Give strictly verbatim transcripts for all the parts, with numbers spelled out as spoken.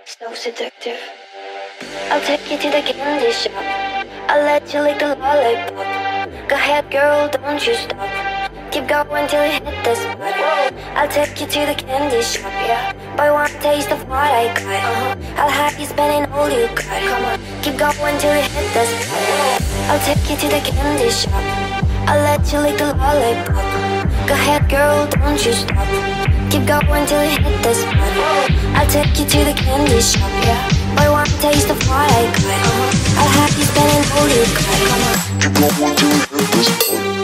So seductive. I'll take you to the candy shop. I'll let you lick the lollipop. Go ahead, girl, don't you stop. Keep going till you hit the spot. I'll take you to the candy shop, yeah. Buy one taste of what I got. Uh-huh. I'll have you spending all you got. Come on, keep going till you hit the spot. I'll take you to the candy shop. I'll let you lick the lollipop. Go ahead, girl, don't you stop. Keep going till you hit the spot. I'll take you to the candy shop, yeah. Buy one taste of what I got. Uh-huh. I'll have you spending all you got. Come on, keep going till you hit the spot.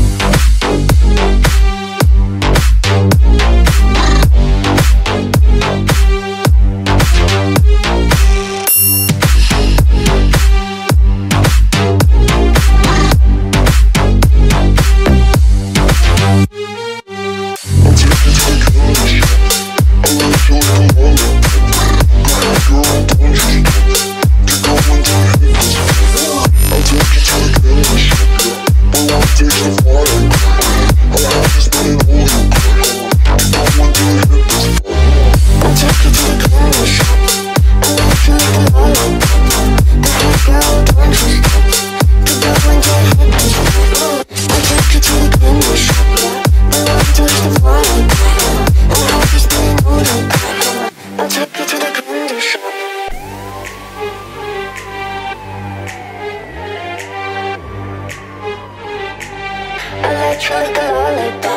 Like a lollipop.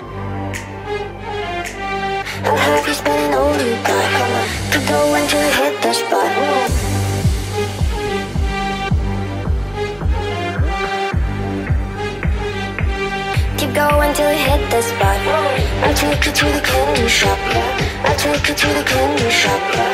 I'll have you spending all you got. Come on, keep going till you hit the spot. Keep going till you hit the spot. I'll take you to the candy shop, yeah. I'll take you to the candy shop, yeah.